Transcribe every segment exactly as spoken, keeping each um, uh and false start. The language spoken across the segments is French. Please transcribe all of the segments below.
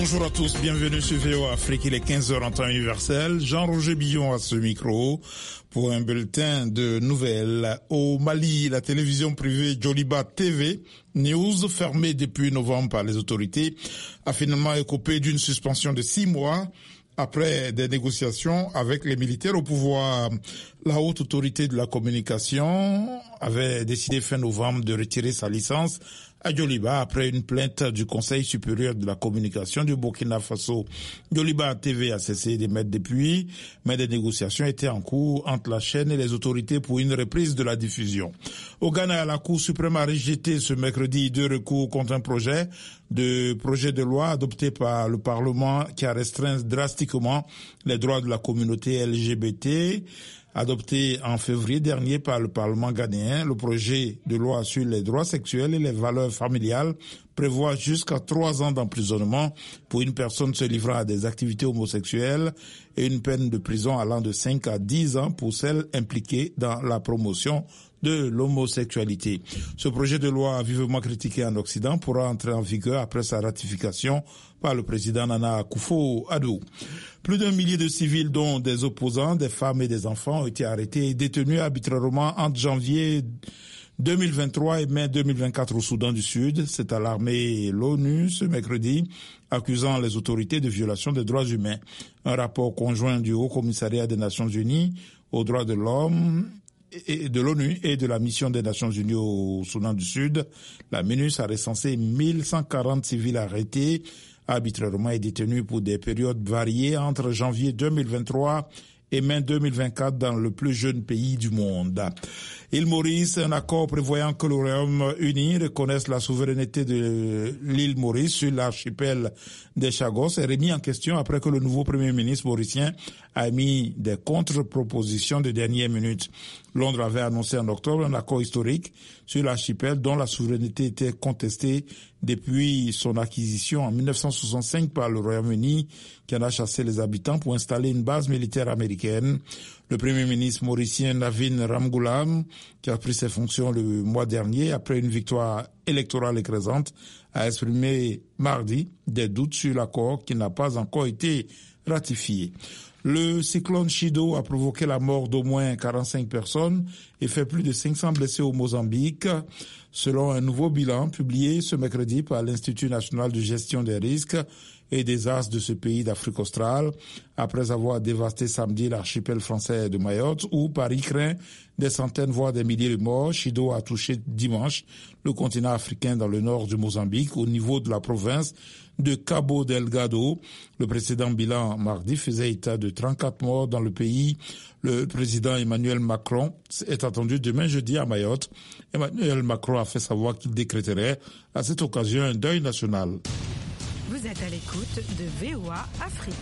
Bonjour à tous, bienvenue sur V O A Afrique, il est quinze heures en temps universel. Jean-Roger Billon à ce micro pour un bulletin de nouvelles. Au Mali, la télévision privée Joliba T V News, fermée depuis novembre par les autorités, a finalement écopé d'une suspension de six mois après des négociations avec les militaires au pouvoir. La haute autorité de la communication avait décidé fin novembre de retirer sa licence à Joliba après une plainte du Conseil supérieur de la communication du Burkina Faso. Joliba T V a cessé d'émettre depuis, mais des négociations étaient en cours entre la chaîne et les autorités pour une reprise de la diffusion. Au Ghana, la Cour suprême a rejeté ce mercredi deux recours contre un projet de projet de loi adopté par le Parlement qui a restreint drastiquement les droits de la communauté L G B T. Adopté en février dernier par le Parlement ghanéen, le projet de loi sur les droits sexuels et les valeurs familiales prévoit jusqu'à trois ans d'emprisonnement pour une personne se livrant à des activités homosexuelles et une peine de prison allant de cinq à dix ans pour celles impliquées dans la promotion de l'homosexualité. Ce projet de loi vivement critiqué en Occident pourra entrer en vigueur après sa ratification par le président Nana Akufo-Addo. Plus d'un millier de civils, dont des opposants, des femmes et des enfants, ont été arrêtés et détenus arbitrairement entre janvier deux mille vingt-trois et mai deux mille vingt-quatre au Soudan du Sud. C'est alarmé l'ONU ce mercredi, accusant les autorités de violation des droits humains. Un rapport conjoint du Haut Commissariat des Nations Unies aux droits de l'homme et de l'ONU et de la mission des Nations Unies au Soudan du Sud, la MINUS a recensé mille cent quarante civils arrêtés arbitrairement et détenus pour des périodes variées entre janvier deux mille vingt-trois et mai deux mille vingt-quatre dans le plus jeune pays du monde. Île Maurice, un accord prévoyant que le Royaume-Uni reconnaisse la souveraineté de l'île Maurice sur l'archipel des Chagos est remis en question après que le nouveau Premier ministre mauricien a émis des contre-propositions de dernière minute. Londres avait annoncé en octobre un accord historique sur l'archipel dont la souveraineté était contestée depuis son acquisition en mille neuf cent soixante-cinq par le Royaume-Uni, qui en a chassé les habitants pour installer une base militaire américaine. Le Premier ministre mauricien Navin Ramgoolam, qui a pris ses fonctions le mois dernier après une victoire électorale écrasante, a exprimé mardi des doutes sur l'accord qui n'a pas encore été ratifié. Le cyclone Chido a provoqué la mort d'au moins quarante-cinq personnes et fait plus de cinq cents blessés au Mozambique, selon un nouveau bilan publié ce mercredi par l'Institut national de gestion des risques et des astres de ce pays d'Afrique australe, après avoir dévasté samedi l'archipel français de Mayotte, où Paris craint des centaines voire des milliers de morts. Chido a touché dimanche le continent africain dans le nord du Mozambique, au niveau de la province de Cabo Delgado. Le précédent bilan mardi faisait état de trente-quatre morts dans le pays. Le président Emmanuel Macron est attendu demain jeudi à Mayotte. Emmanuel Macron a fait savoir qu'il décréterait à cette occasion un deuil national. Vous êtes à l'écoute de V O A Afrique.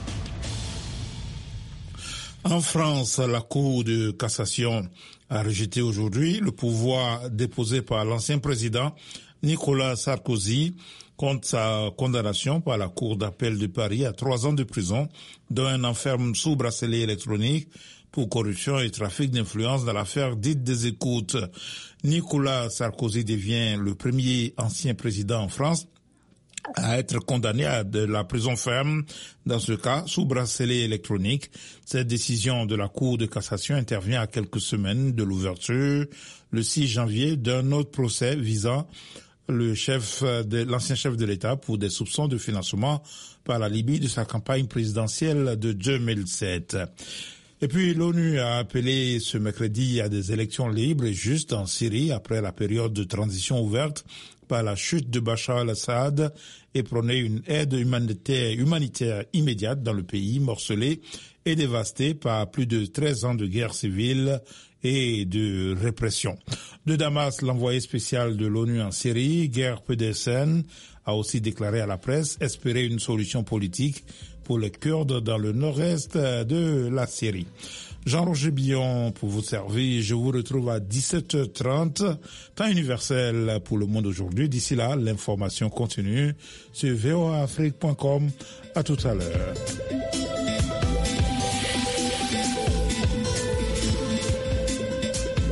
En France, la Cour de cassation a rejeté aujourd'hui le pouvoir déposé par l'ancien président Nicolas Sarkozy contre sa condamnation par la Cour d'appel de Paris à trois ans de prison, dont un enferme sous bracelet électronique pour corruption et trafic d'influence dans l'affaire dite des écoutes. Nicolas Sarkozy devient le premier ancien président en France à être condamné à de la prison ferme, dans ce cas sous bracelet électronique. Cette décision de la Cour de cassation intervient à quelques semaines de l'ouverture, le six janvier, d'un autre procès visant le chef de l'ancien chef de l'État pour des soupçons de financement par la Libye de sa campagne présidentielle de deux mille sept. Et puis l'ONU a appelé ce mercredi à des élections libres et justes en Syrie après la période de transition ouverte par la chute de Bachar al-Assad et prôné une aide humanitaire, humanitaire immédiate dans le pays morcelé et dévasté par plus de treize ans de guerre civile et de répression. De Damas, l'envoyé spécial de l'ONU en Syrie, Geir Pedersen, a aussi déclaré à la presse espérer une solution politique pour les Kurdes dans le nord-est de la Syrie. Jean-Roger Billon pour vous servir. Je vous retrouve à dix-sept heures trente, temps universel pour le monde aujourd'hui. D'ici là, l'information continue sur v o a afrique point com. À tout à l'heure.